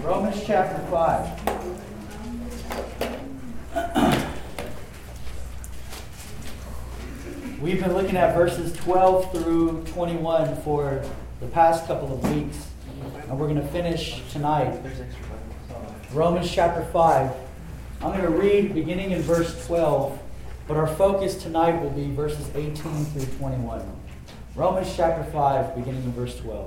Romans chapter 5. We've been looking at verses 12 through 21 for the past couple of weeks, and we're going to finish tonight. Romans chapter 5. I'm going to read beginning in verse 12, but our focus tonight will be verses 18 through 21. Romans chapter 5, beginning in verse 12.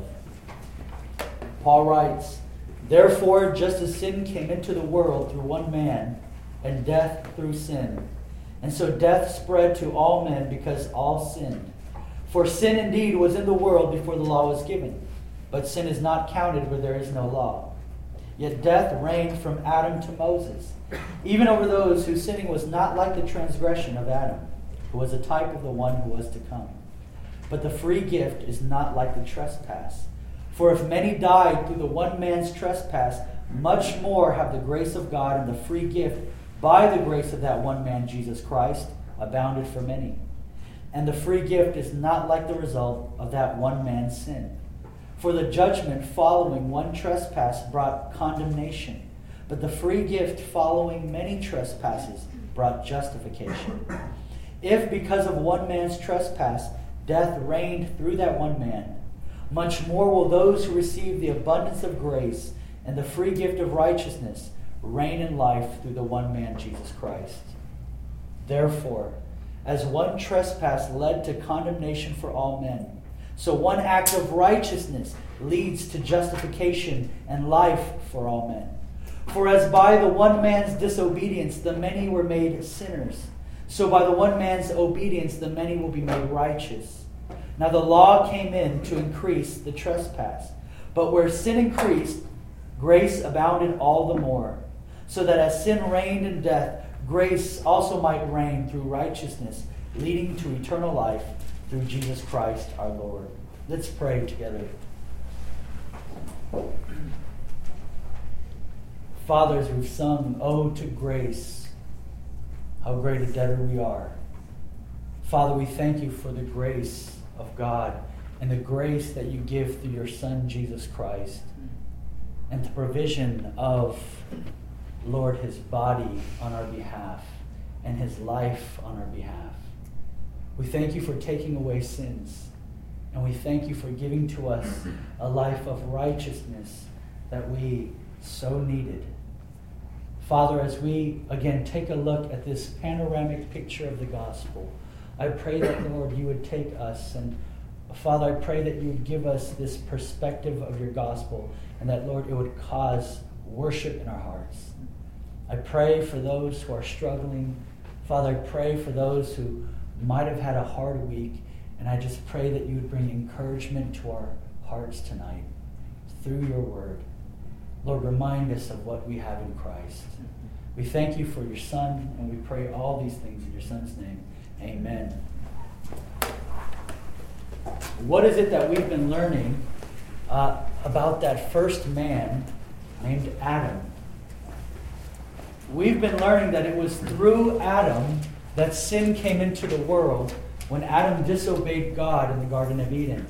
Paul writes, "Therefore, just as sin came into the world through one man, and death through sin, and so death spread to all men because all sinned. For sin indeed was in the world before the law was given, but sin is not counted where there is no law. Yet death reigned from Adam to Moses, even over those whose sinning was not like the transgression of Adam, who was a type of the one who was to come. But the free gift is not like the trespass. For if many died through the one man's trespass, much more have the grace of God and the free gift by the grace of that one man, Jesus Christ, abounded for many. And the free gift is not like the result of that one man's sin. For the judgment following one trespass brought condemnation, but the free gift following many trespasses brought justification. If because of one man's trespass death reigned through that one man, much more will those who receive the abundance of grace and the free gift of righteousness reign in life through the one man, Jesus Christ. Therefore, as one trespass led to condemnation for all men, so one act of righteousness leads to justification and life for all men. For as by the one man's disobedience the many were made sinners, so by the one man's obedience the many will be made righteous. Now the law came in to increase the trespass, but where sin increased, grace abounded all the more, so that as sin reigned in death, grace also might reign through righteousness, leading to eternal life through Jesus Christ our Lord." Let's pray together. Father, as we've sung, "Oh, to grace, how great a debtor we are." Father, we thank you for the grace of God and the grace that you give through your Son, Jesus Christ, and the provision of, Lord, his body on our behalf and his life on our behalf. We thank you for taking away sins, and we thank you for giving to us a life of righteousness that we so needed. Father, as we again take a look at this panoramic picture of the gospel, I pray that, Lord, you would take us, and Father, I pray that you would give us this perspective of your gospel, and that, Lord, it would cause worship in our hearts. I pray for those who are struggling. Father, I pray for those who might have had a hard week, and I just pray that you would bring encouragement to our hearts tonight through your word. Lord, remind us of what we have in Christ. We thank you for your Son, and we pray all these things in your Son's name. Amen. What is it that we've been learning about that first man named Adam? We've been learning that it was through Adam that sin came into the world when Adam disobeyed God in the Garden of Eden.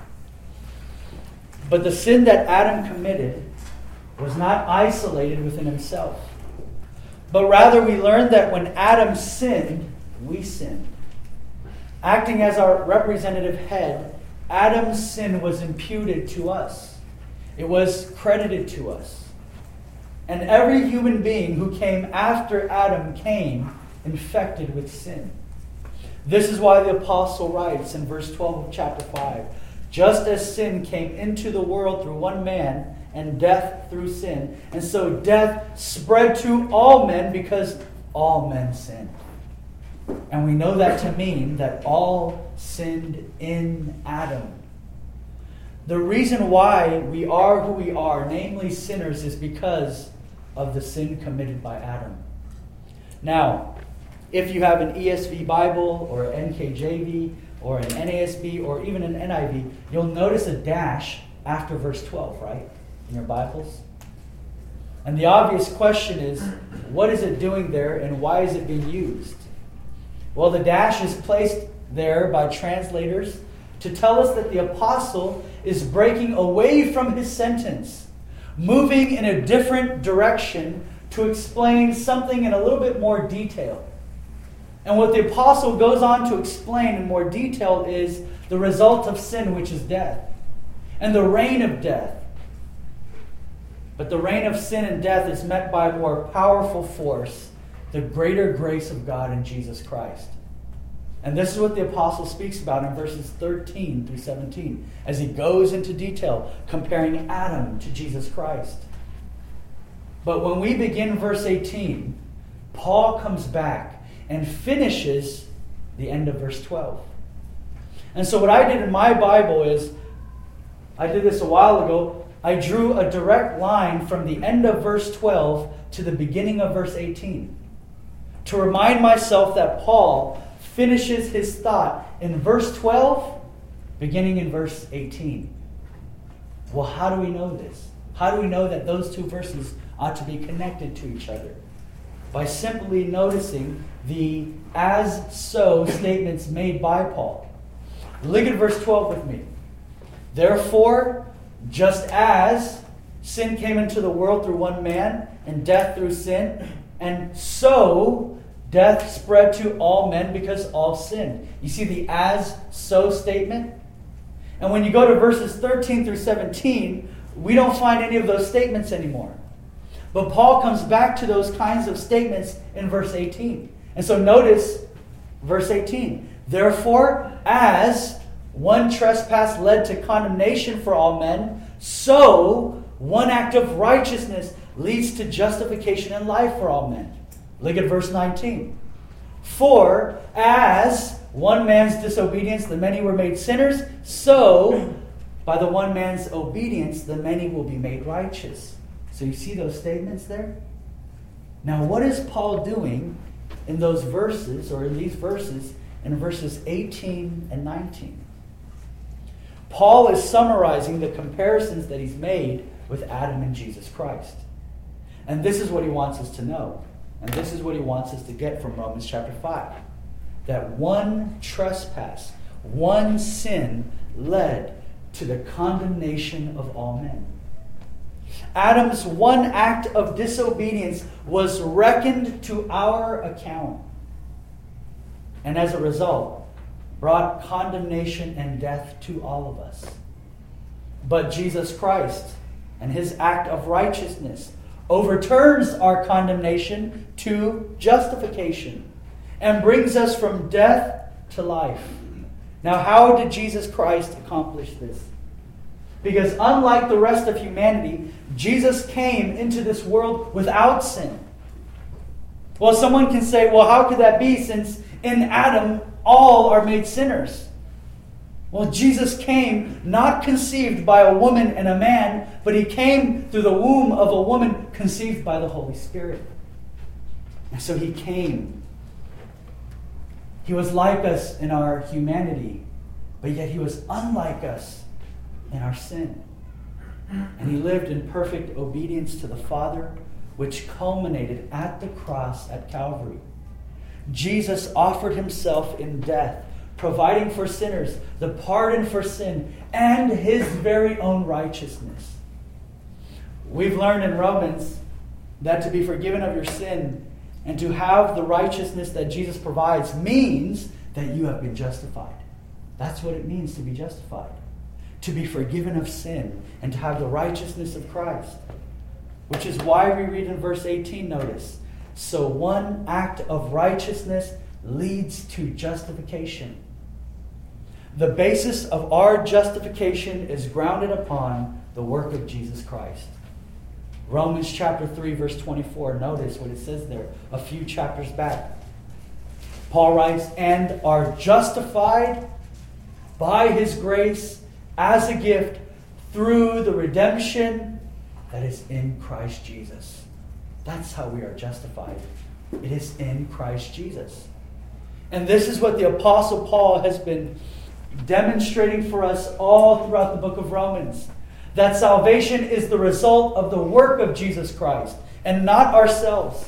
But the sin that Adam committed was not isolated within himself. But rather we learned that when Adam sinned, we sinned. Acting as our representative head, Adam's sin was imputed to us. It was credited to us. And every human being who came after Adam came infected with sin. This is why the apostle writes in verse 12 of chapter 5, "Just as sin came into the world through one man, and death through sin, and so death spread to all men because all men sinned." And we know that to mean that all sinned in Adam. The reason why we are who we are, namely sinners, is because of the sin committed by Adam. Now, if you have an ESV Bible or an NKJV or an NASB or even an NIV, you'll notice a dash after verse 12, right? In your Bibles. And the obvious question is, what is it doing there and why is it being used? Well, the dash is placed there by translators to tell us that the apostle is breaking away from his sentence, moving in a different direction to explain something in a little bit more detail. And what the apostle goes on to explain in more detail is the result of sin, which is death, and the reign of death. But the reign of sin and death is met by a more powerful force, the greater grace of God in Jesus Christ. And this is what the apostle speaks about in verses 13 through 17, as he goes into detail, comparing Adam to Jesus Christ. But when we begin verse 18, Paul comes back and finishes the end of verse 12. And so what I did in my Bible is, I did this a while ago, I drew a direct line from the end of verse 12 to the beginning of verse 18, to remind myself that Paul finishes his thought in verse 12, beginning in verse 18. Well, how do we know this? How do we know that those two verses ought to be connected to each other? By simply noticing the as-so statements made by Paul. Look at verse 12 with me. Therefore, just as sin came into the world through one man, and death through sin, and so death spread to all men because all sinned. You see the as-so statement? And when you go to verses 13 through 17, we don't find any of those statements anymore. But Paul comes back to those kinds of statements in verse 18. And so notice verse 18. Therefore, as one trespass led to condemnation for all men, so one act of righteousness leads to justification and life for all men. Look at verse 19. For as one man's disobedience the many were made sinners, so by the one man's obedience the many will be made righteous. So you see those statements there? Now what is Paul doing in those verses, or in these verses, in verses 18 and 19? Paul is summarizing the comparisons that he's made with Adam and Jesus Christ. And this is what he wants us to know. And this is what he wants us to get from Romans chapter 5. That one trespass, one sin led to the condemnation of all men. Adam's one act of disobedience was reckoned to our account. And as a result, brought condemnation and death to all of us. But Jesus Christ and his act of righteousness overturns our condemnation to justification and brings us from death to life. Now, how did Jesus Christ accomplish this? Because unlike the rest of humanity, Jesus came into this world without sin. Well, someone can say, well, how could that be, since in Adam all are made sinners? Well, Jesus came not conceived by a woman and a man, but he came through the womb of a woman conceived by the Holy Spirit. And so he came. He was like us in our humanity, but yet he was unlike us in our sin. And he lived in perfect obedience to the Father, which culminated at the cross at Calvary. Jesus offered himself in death, providing for sinners the pardon for sin and his very own righteousness. We've learned in Romans that to be forgiven of your sin and to have the righteousness that Jesus provides means that you have been justified. That's what it means to be justified. To be forgiven of sin and to have the righteousness of Christ. Which is why we read in verse 18, notice, so one act of righteousness leads to justification. The basis of our justification is grounded upon the work of Jesus Christ. Romans chapter 3, verse 24. Notice what it says there a few chapters back. Paul writes, and are justified by his grace as a gift through the redemption that is in Christ Jesus. That's how we are justified. It is in Christ Jesus. And this is what the Apostle Paul has been demonstrating for us all throughout the book of Romans. That salvation is the result of the work of Jesus Christ and not ourselves.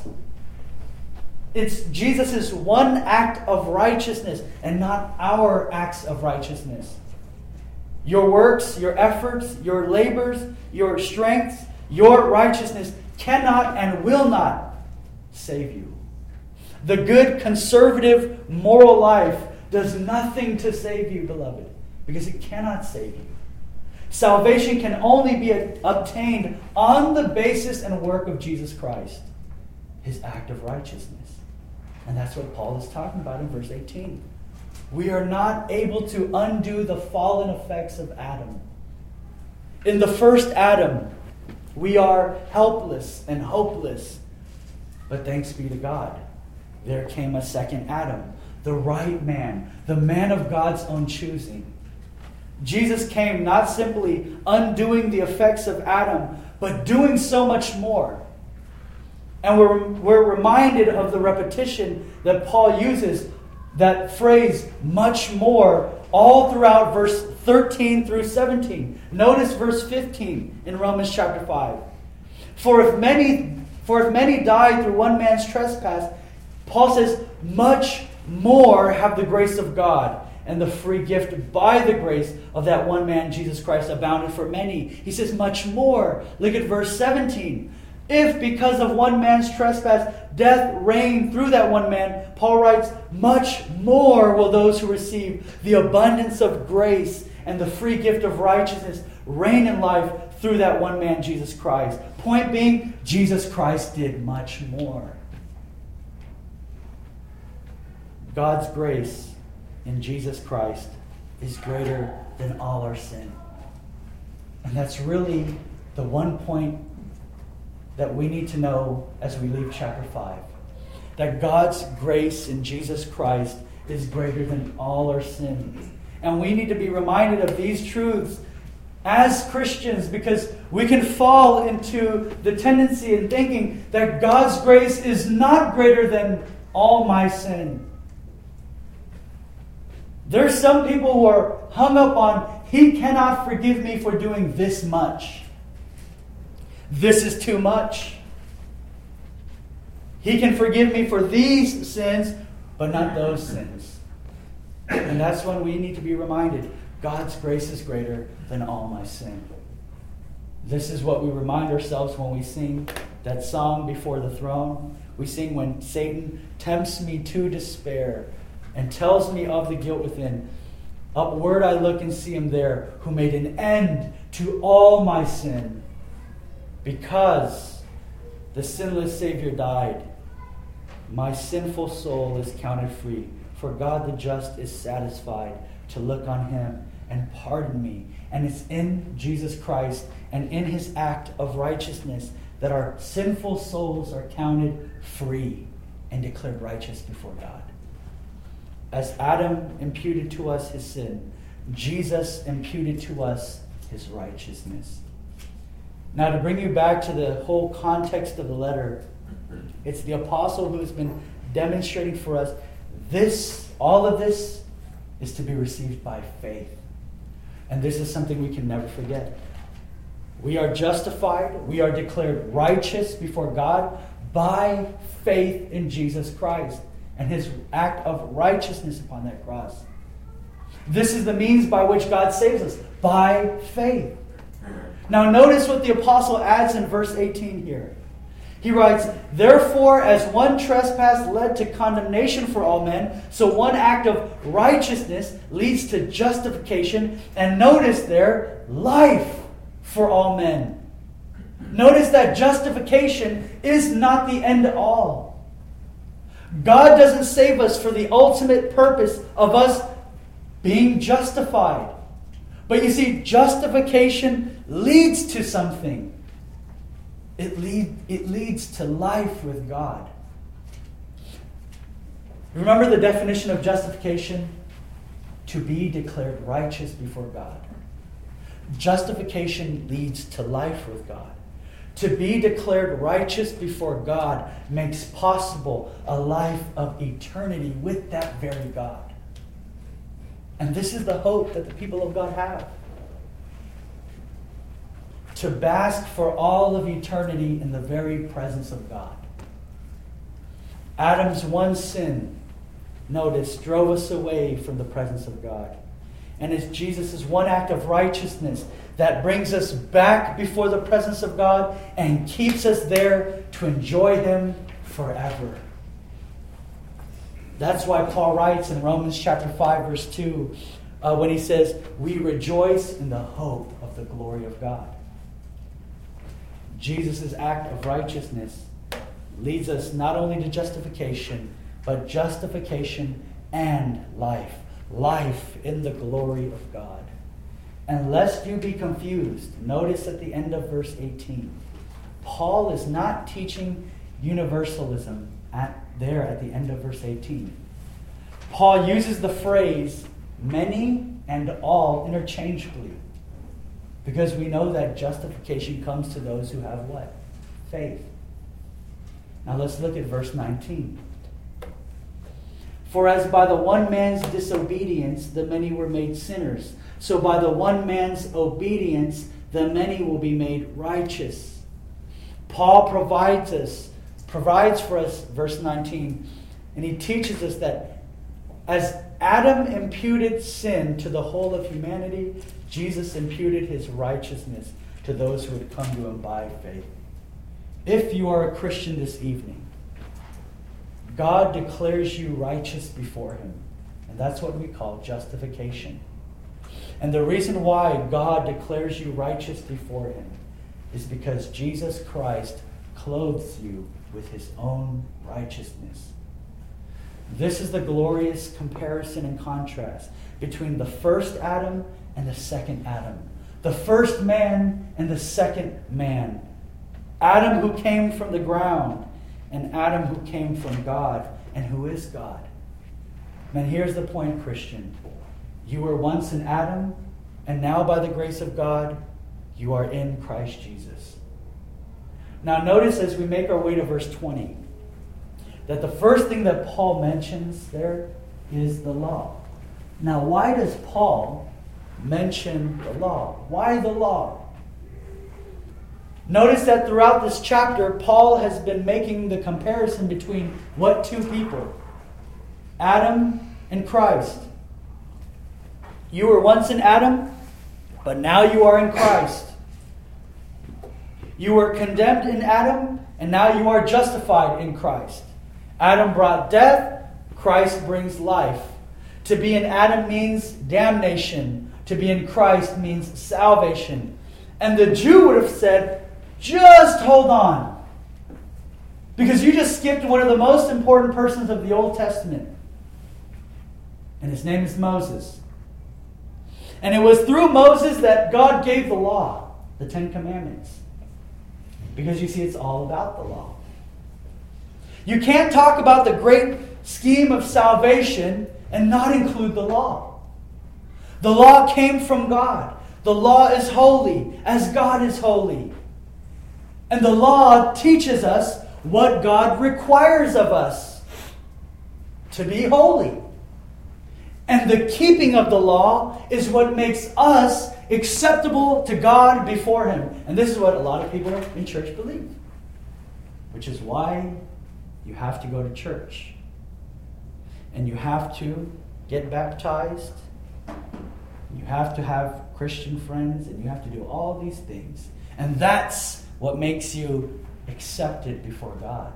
It's Jesus' one act of righteousness and not our acts of righteousness. Your works, your efforts, your labors, your strengths, Your righteousness cannot and will not save you. The good, conservative, moral life does nothing to save you, beloved, because it cannot save you. Salvation can only be obtained on the basis and work of Jesus Christ, his act of righteousness. And that's what Paul is talking about in verse 18. We are not able to undo the fallen effects of Adam. In the first Adam, we are helpless and hopeless. But thanks be to God, there came a second Adam, the right man, the man of God's own choosing. Jesus came not simply undoing the effects of Adam, but doing so much more. And we're reminded of the repetition that Paul uses, that phrase, much more, all throughout verse 13 through 17. Notice verse 15 in Romans chapter 5. For if many died through one man's trespass, Paul says, much more have the grace of God and the free gift by the grace of that one man, Jesus Christ, abounded for many. He says, much more. Look at verse 17. If because of one man's trespass death reigned through that one man, Paul writes, much more will those who receive the abundance of grace and the free gift of righteousness reign in life through that one man, Jesus Christ. Point being, Jesus Christ did much more. God's grace in Jesus Christ is greater than all our sin. And that's really the one point that we need to know as we leave chapter 5. That God's grace in Jesus Christ is greater than all our sins. And we need to be reminded of these truths as Christians, because we can fall into the tendency in thinking that God's grace is not greater than all my sin. There's some people who are hung up on, He cannot forgive me for doing this much. This is too much. He can forgive me for these sins, but not those sins. And that's when we need to be reminded, God's grace is greater than all my sin. This is what we remind ourselves when we sing that song before the throne. We sing when Satan tempts me to despair and tells me of the guilt within. Upward I look and see Him there, who made an end to all my sin. Because the sinless Savior died, my sinful soul is counted free. For God the just is satisfied to look on Him and pardon me. And it's in Jesus Christ and in His act of righteousness that our sinful souls are counted free and declared righteous before God. As Adam imputed to us his sin, Jesus imputed to us His righteousness. Now, to bring you back to the whole context of the letter, it's the apostle who has been demonstrating for us all of this is to be received by faith. And this is something we can never forget. We are justified, we are declared righteous before God by faith in Jesus Christ and His act of righteousness upon that cross. This is the means by which God saves us, by faith. Now notice what the apostle adds in verse 18 here. He writes, therefore, as one trespass led to condemnation for all men, so one act of righteousness leads to justification. And notice there, life for all men. Notice that justification is not the end all. God doesn't save us for the ultimate purpose of us being justified. But you see, justification leads to something. It leads to life with God. Remember the definition of justification? To be declared righteous before God. Justification leads to life with God. To be declared righteous before God makes possible a life of eternity with that very God. And this is the hope that the people of God have. To bask for all of eternity in the very presence of God. Adam's one sin, notice, drove us away from the presence of God. And it's Jesus' one act of righteousness that brings us back before the presence of God and keeps us there to enjoy Him forever. That's why Paul writes in Romans chapter 5, verse 2, when he says, we rejoice in the hope of the glory of God. Jesus' act of righteousness leads us not only to justification, but justification and life. Life in the glory of God. And lest you be confused, notice at the end of verse 18, Paul is not teaching universalism at the end of verse 18. Paul uses the phrase many and all interchangeably, because we know that justification comes to those who have what? Faith. Now let's look at verse 19. For as by the one man's disobedience the many were made sinners, so by the one man's obedience the many will be made righteous. Paul provides for us, verse 19, and he teaches us that as Adam imputed sin to the whole of humanity, Jesus imputed his righteousness to those who had come to him by faith. If you are a Christian this evening, God declares you righteous before Him. And that's what we call justification. And the reason why God declares you righteous before Him is because Jesus Christ clothes you with His own righteousness. This is the glorious comparison and contrast between the first Adam and the second Adam. The first man and the second man. Adam who came from the ground, and Adam who came from God, and who is God. And here's the point, Christian. You were once an Adam, and now by the grace of God, you are in Christ Jesus. Now notice as we make our way to verse 20, that the first thing that Paul mentions there is the law. Now why does Paul mention the law? Why the law? Notice that throughout this chapter, Paul has been making the comparison between what two people? Adam and Christ. You were once in Adam, but now you are in Christ. You were condemned in Adam, and now you are justified in Christ. Adam brought death, Christ brings life. To be in Adam means damnation. To be in Christ means salvation. And the Jew would have said, just hold on. Because you just skipped one of the most important persons of the Old Testament. And his name is Moses. And it was through Moses that God gave the law, the Ten Commandments. Because you see, it's all about the law. You can't talk about the great scheme of salvation and not include the law. The law came from God. The law is holy, as God is holy. And the law teaches us what God requires of us, to be holy. And the keeping of the law is what makes us acceptable to God before Him. And this is what a lot of people in church believe. Which is why you have to go to church. And you have to get baptized. You have to have Christian friends. And you have to do all these things. And that's what makes you accepted before God.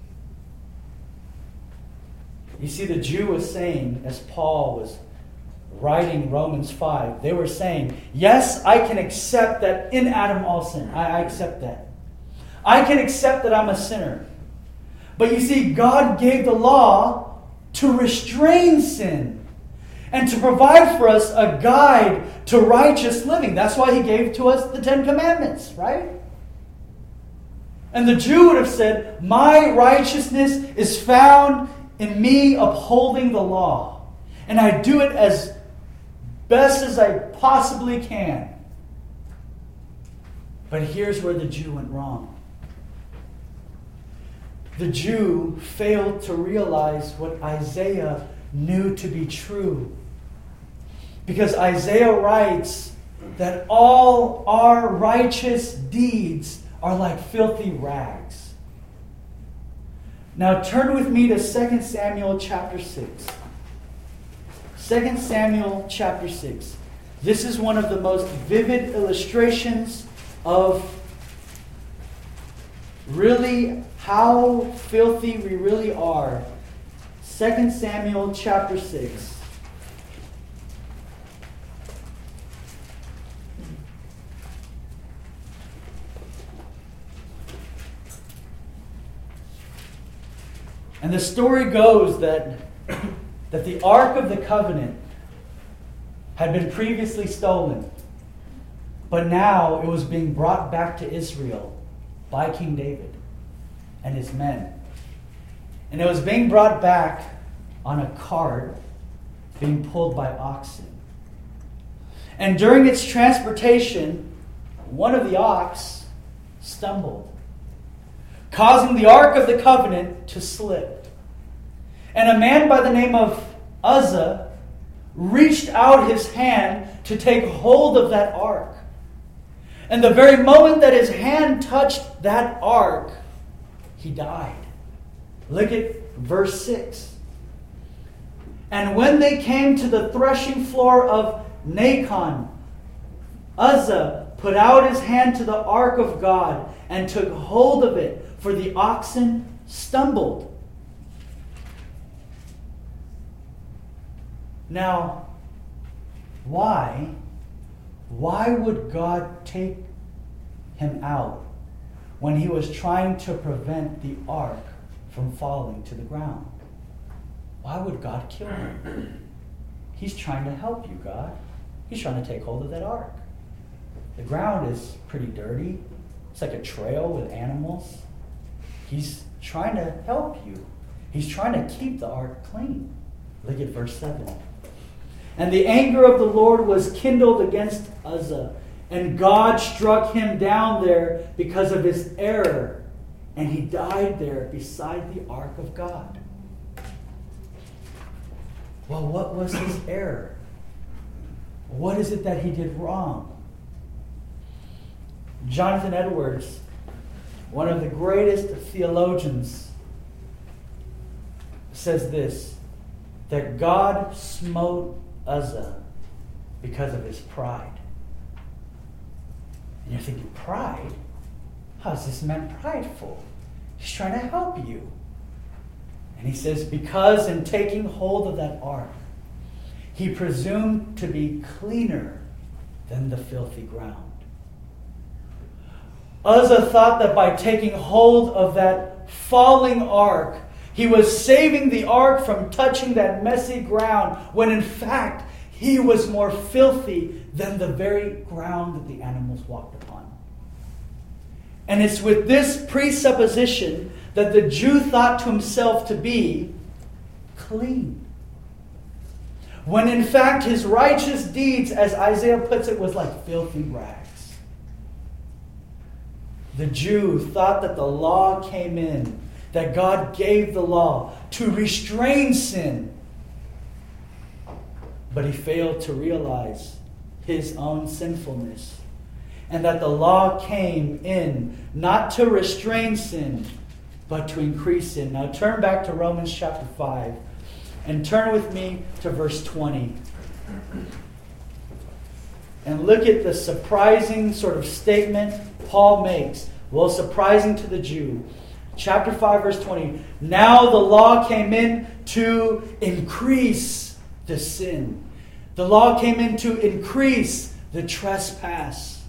You see, the Jew was saying, as Paul was writing Romans 5, they were saying, yes, I can accept that in Adam all sin. I accept that. I can accept that I'm a sinner. But you see, God gave the law to restrain sin and to provide for us a guide to righteous living. That's why He gave to us the Ten Commandments, right? And the Jew would have said, my righteousness is found in me upholding the law. And I do it as best as I possibly can. But here's where the Jew went wrong. The Jew failed to realize what Isaiah knew to be true. Because Isaiah writes that all our righteous deeds are like filthy rags. Now turn with me to 2 Samuel chapter 6. 2 Samuel chapter 6. This is one of the most vivid illustrations of really how filthy we really are. 2 Samuel chapter 6. And the story goes that the Ark of the Covenant had been previously stolen, but now it was being brought back to Israel by King David and his men. And it was being brought back on a cart being pulled by oxen. And during its transportation, one of the ox stumbled, causing the Ark of the Covenant to slip. And a man by the name of Uzzah reached out his hand to take hold of that ark. And the very moment that his hand touched that ark, he died. Look at verse 6. And when they came to the threshing floor of Nacon, Uzzah put out his hand to the ark of God and took hold of it, for the oxen stumbled. Now, why would God take him out when he was trying to prevent the ark from falling to the ground? Why would God kill him? He's trying to help you, God. He's trying to take hold of that ark. The ground is pretty dirty. It's like a trail with animals. He's trying to help you. He's trying to keep the ark clean. Look at verse 7. And the anger of the Lord was kindled against Uzzah, and God struck him down there because of his error, and he died there beside the ark of God. Well, what was his error? What is it that he did wrong? Jonathan Edwards, one of the greatest theologians, says this, that God smote Uzzah because of his pride. And you're thinking, pride? How is this man prideful? He's trying to help you. And he says, because in taking hold of that ark, he presumed to be cleaner than the filthy ground. Uzzah thought that by taking hold of that falling ark, he was saving the ark from touching that messy ground, when in fact, he was more filthy than the very ground that the animals walked upon. And it's with this presupposition that the Jew thought to himself to be clean, when in fact his righteous deeds, as Isaiah puts it, was like filthy rags. The Jew thought that the law came in, that God gave the law to restrain sin. But he failed to realize his own sinfulness, and that the law came in not to restrain sin, but to increase sin. Now turn back to Romans chapter 5 and turn with me to verse 20. And look at the surprising sort of statement Paul makes. Well, surprising to the Jew. Chapter 5, verse 20. Now the law came in to increase the sin. The law came in to increase the trespass.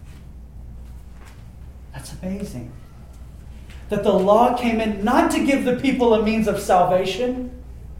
That's amazing. That the law came in not to give the people a means of salvation,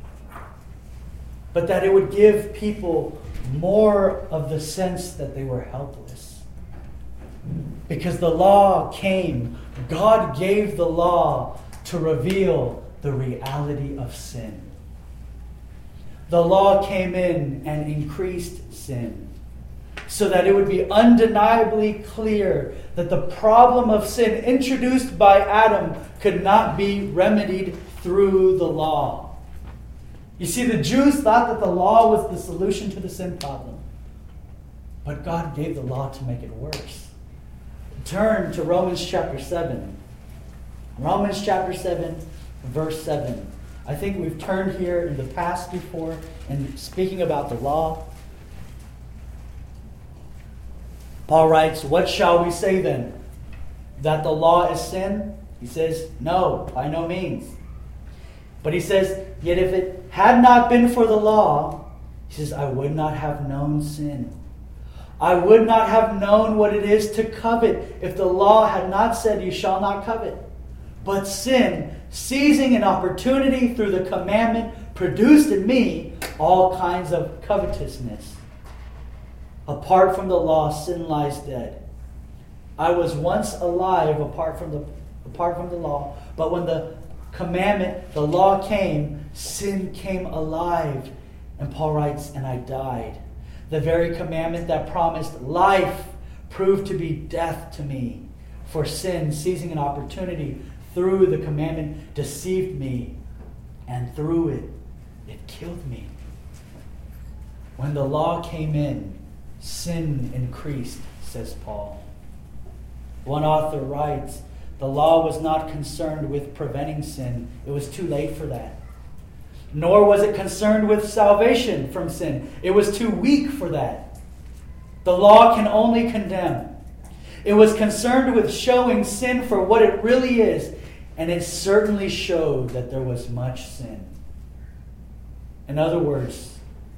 but that it would give people more of the sense that they were helpless. Because the law came, God gave the law to reveal the reality of sin. The law came in and increased sin, so that it would be undeniably clear that the problem of sin introduced by Adam could not be remedied through the law. You see, the Jews thought that the law was the solution to the sin problem, but God gave the law to make it worse. Turn to Romans chapter 7. Romans chapter 7, verse 7. I think we've turned here in the past before and speaking about the law. Paul writes, what shall we say then? That the law is sin? He says, no, by no means. But he says, yet if it had not been for the law, he says, I would not have known sin. I would not have known what it is to covet if the law had not said, you shall not covet. But sin, seizing an opportunity through the commandment, produced in me all kinds of covetousness. Apart from the law, sin lies dead. I was once alive apart from the law, but when the commandment, the law came, sin came alive. And Paul writes, and I died. The very commandment that promised life proved to be death to me. For sin, seizing an opportunity through the commandment, deceived me. And through it, it killed me. When the law came in, sin increased, says Paul. One author writes, the law was not concerned with preventing sin. It was too late for that. Nor was it concerned with salvation from sin. It was too weak for that. The law can only condemn. It was concerned with showing sin for what it really is, and it certainly showed that there was much sin. In other words,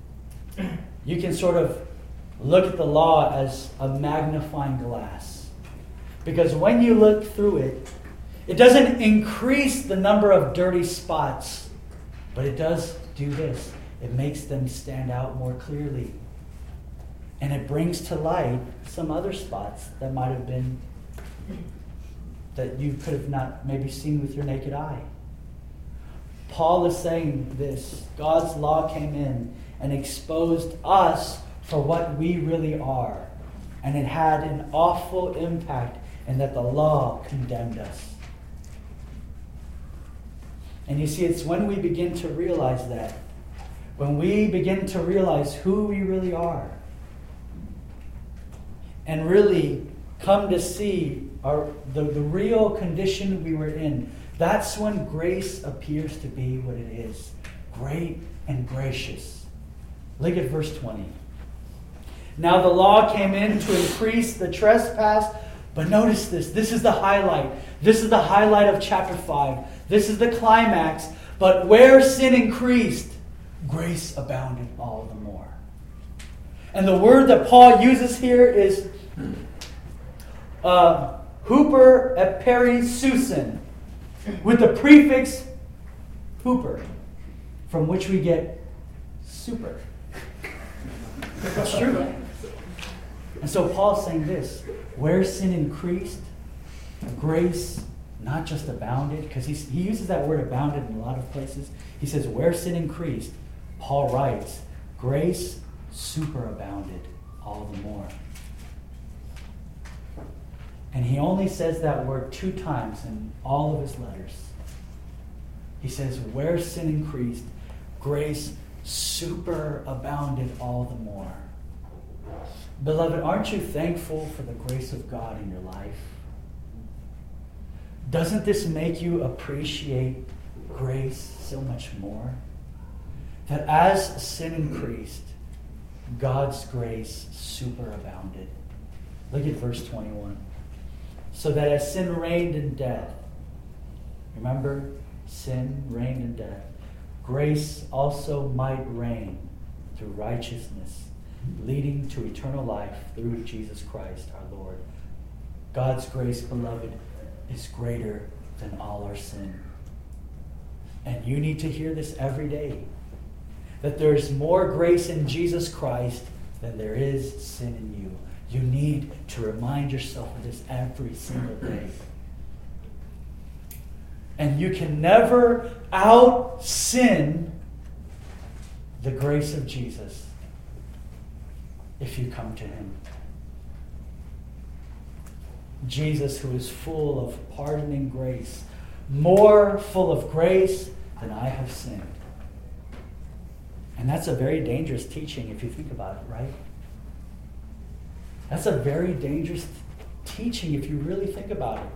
you can sort of look at the law as a magnifying glass. Because when you look through it, it doesn't increase the number of dirty spots, but it does do this. It makes them stand out more clearly. And it brings to light some other spots that might have been, that you could have not maybe seen with your naked eye. Paul is saying this. God's law came in and exposed us for what we really are. And it had an awful impact in that the law condemned us. And you see, it's when we begin to realize that, when we begin to realize who we really are, and really come to see the real condition we were in, that's when grace appears to be what it is. Great and gracious. Look at verse 20. Now the law came in to increase the trespass. But notice this. This is the highlight. This is the highlight of chapter 5. This is the climax. But where sin increased, grace abounded all the more. And the word that Paul uses here is huper eperisusin, with the prefix huper, from which we get super. That's true. And so Paul's saying this, where sin increased, grace not just abounded, because he uses that word abounded in a lot of places. He says, where sin increased, Paul writes, grace superabounded all the more. And he only says that word 2 times in all of his letters. He says, where sin increased, grace superabounded all the more. Beloved, aren't you thankful for the grace of God in your life? Doesn't this make you appreciate grace so much more? That as sin increased, God's grace superabounded. Look at verse 21. So that as sin reigned in death, remember, sin reigned in death, grace also might reign through righteousness, leading to eternal life through Jesus Christ our Lord. God's grace, beloved, is greater than all our sin. And you need to hear this every day. That there's more grace in Jesus Christ than there is sin in you. You need to remind yourself of this every single day. And you can never out-sin the grace of Jesus if you come to Him. Jesus, who is full of pardoning grace, more full of grace than I have sinned. And that's a very dangerous teaching if you think about it, right? That's a very dangerous teaching if you really think about it.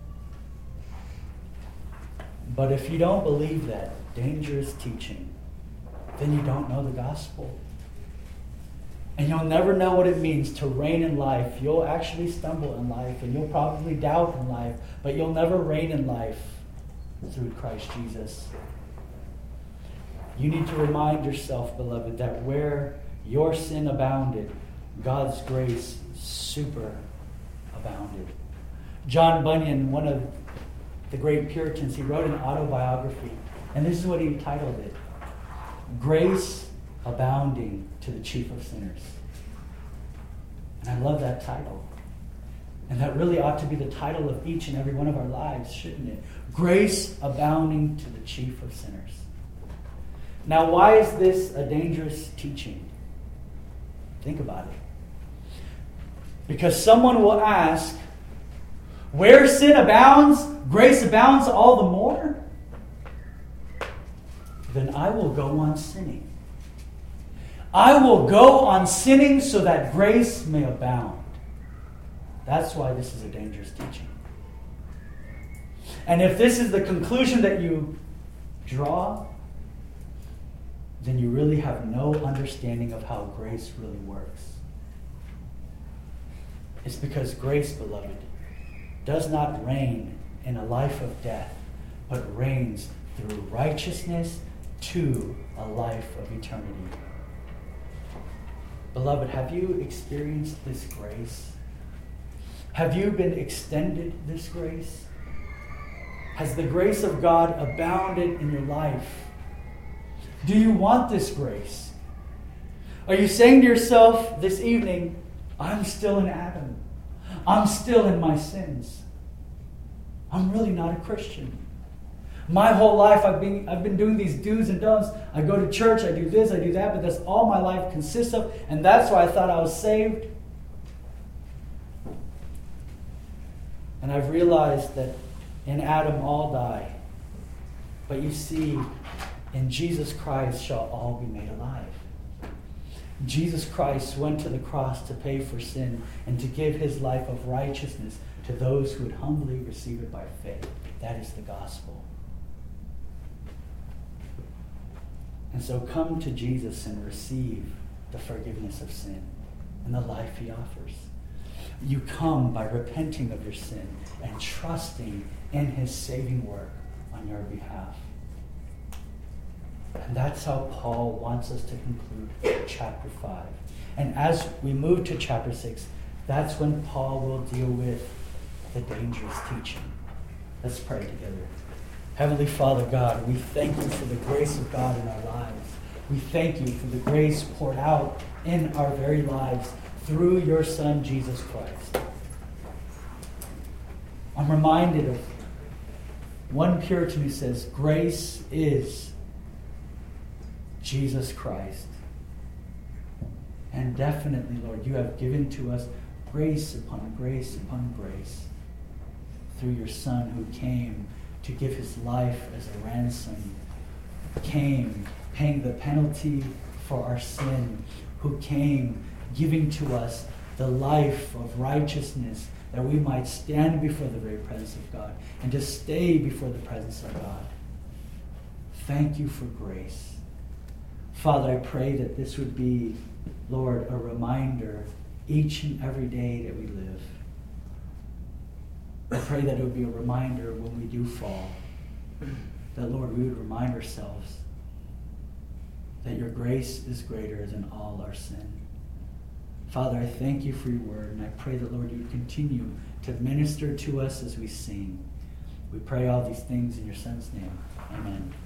But if you don't believe that dangerous teaching, then you don't know the gospel. And you'll never know what it means to reign in life. You'll actually stumble in life, and you'll probably doubt in life, but you'll never reign in life through Christ Jesus. You need to remind yourself, beloved, that where your sin abounded, God's grace super abounded. John Bunyan, one of the great Puritans, he wrote an autobiography, and this is what he titled it: Grace Abounding to the Chief of Sinners. And I love that title. And that really ought to be the title of each and every one of our lives, shouldn't it? Grace abounding to the chief of sinners. Now, why is this a dangerous teaching? Think about it. Because someone will ask, where sin abounds, grace abounds all the more? Then I will go on sinning. I will go on sinning so that grace may abound. That's why this is a dangerous teaching. And if this is the conclusion that you draw, then you really have no understanding of how grace really works. It's because grace, beloved, does not reign in a life of death, but reigns through righteousness to a life of eternity. Beloved, have you experienced this grace? Have you been extended this grace? Has the grace of God abounded in your life? Do you want this grace? Are you saying to yourself this evening, I'm still in Adam. I'm still in my sins. I'm really not a Christian. My whole life I've been doing these do's and don'ts. I go to church, I do this, I do that, but that's all my life consists of, and that's why I thought I was saved. And I've realized that in Adam all die. But you see, in Jesus Christ shall all be made alive. Jesus Christ went to the cross to pay for sin and to give his life of righteousness to those who would humbly receive it by faith. That is the gospel. And so come to Jesus and receive the forgiveness of sin and the life he offers. You come by repenting of your sin and trusting in his saving work on your behalf. And that's how Paul wants us to conclude chapter 5. And as we move to chapter 6, that's when Paul will deal with the dangerous teaching. Let's pray together. Heavenly Father God, we thank you for the grace of God in our lives. We thank you for the grace poured out in our very lives through your Son, Jesus Christ. I'm reminded of one Puritan who says, grace is Jesus Christ. And definitely, Lord, you have given to us grace upon grace upon grace through your Son who came to give his life as a ransom, came paying the penalty for our sin, who came giving to us the life of righteousness that we might stand before the very presence of God and to stay before the presence of God. Thank you for grace. Father, I pray that this would be, Lord, a reminder each and every day that we live. I pray that it would be a reminder when we do fall, that, Lord, we would remind ourselves that your grace is greater than all our sin. Father, I thank you for your word, and I pray that, Lord, you would continue to minister to us as we sing. We pray all these things in your Son's name. Amen.